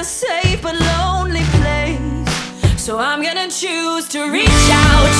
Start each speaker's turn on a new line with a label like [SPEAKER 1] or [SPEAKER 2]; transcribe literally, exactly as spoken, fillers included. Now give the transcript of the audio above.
[SPEAKER 1] safe but lonely place. So I'm gonna choose to reach out